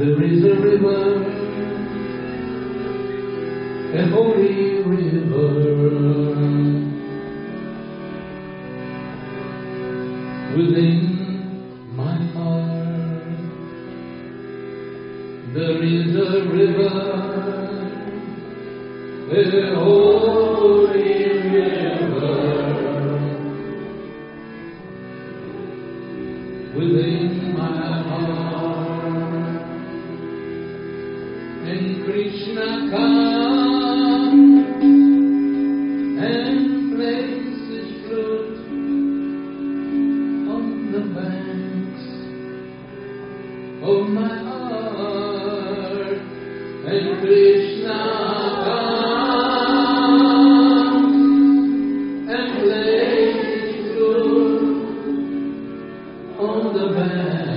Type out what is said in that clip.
There is a river, a holy river, within my heart. There is a river, a holy river, within my heart. And Krishna comes and plays his flute on the banks of my heart. And Krishna comes and plays his flute on the banks